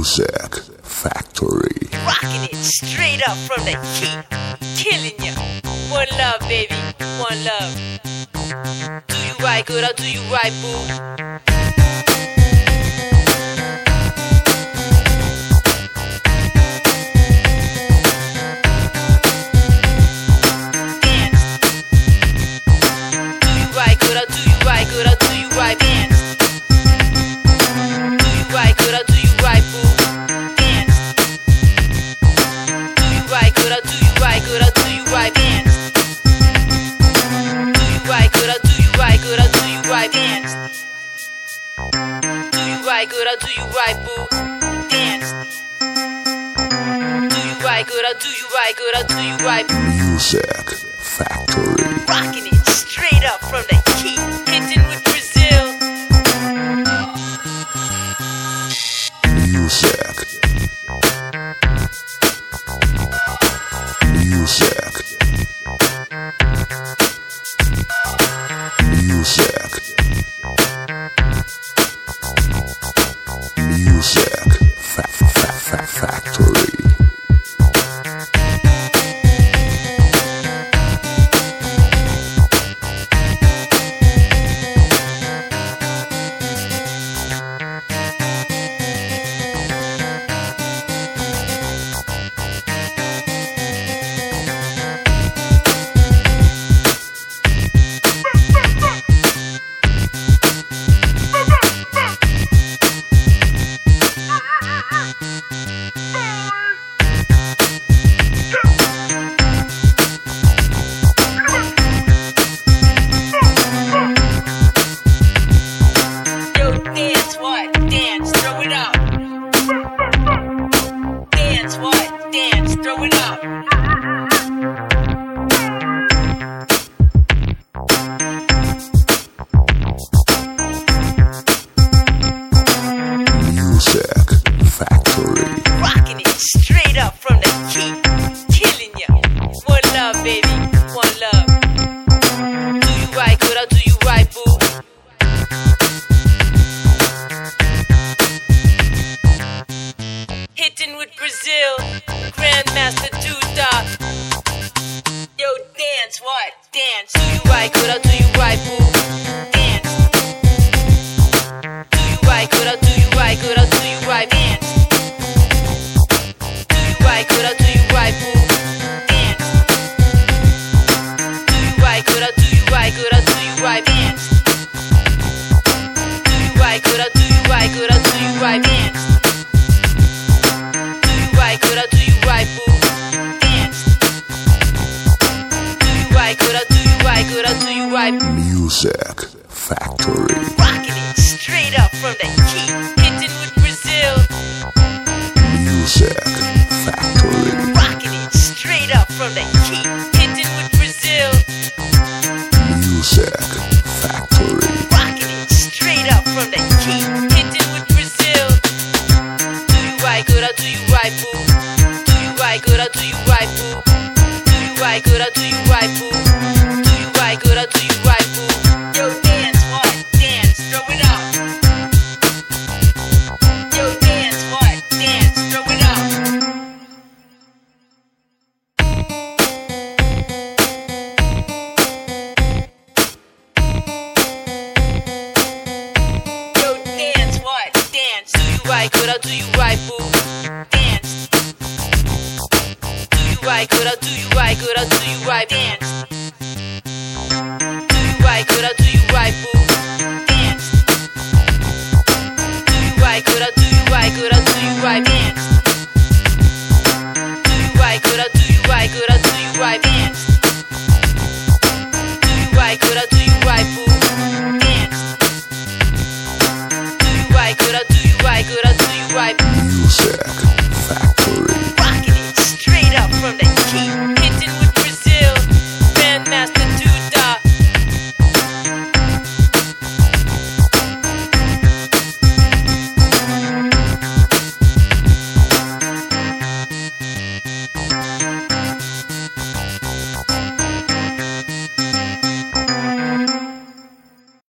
Music Factory. Rocking it straight up from the heat. Killing ya. One love, baby. One love. Do you right, good, or do you right, boo? Good or do you right, boo? Dance. Do you right, good or do you right, good or do you right? Music Factory. Rocking it straight up from the key, hitting with Brazil. Music. Music. Music. Music Factory. Straight up from the key, killing ya. One love, baby, one love. Do you right, good, or do you right, boo? Hitting with Brazil, Grandmaster Duda. Yo, dance, what? Dance. Do you right, good, or do you right, boo? Dance. Do you right, good, or do you right, good, or do you right? Dance. Good or do you right, boo? Dance. Do you right, good or do you right, good or do you right? Dance. Do you right, good or do you right, good or do you right? Dance. Do you right, good or do you right, boo? Dance. Do you right, good or do you right, good or do you right? Music Factory. Rocking it straight up from the key, hitting with Brazil. Music Factory. Rocking it straight up from the key, hitting with Brazil. Music Factory. Rocking it straight up from the key, hitting with Brazil. Do you right, good, or do you right, boo? Do you right, good, or do you right, boo? Do you right, good, or do you right, boo? Do you right, good, or do you right, boo? Yo, dance, what? Dance, throw it up. Yo, dance, what? Dance, throw it up. Good or do you right, boo? Dance. Do you right, good or do you right, good or do you right? Dance. Do you right, good or do you right, boo? Dance. Do you right, good or do you right, good or do you right? Dance. Do you right, good or do you right, good or do you right? Dance. Do you right, good or do you right, boo? Dance. Do you right, good or do you right, good or do you right? Music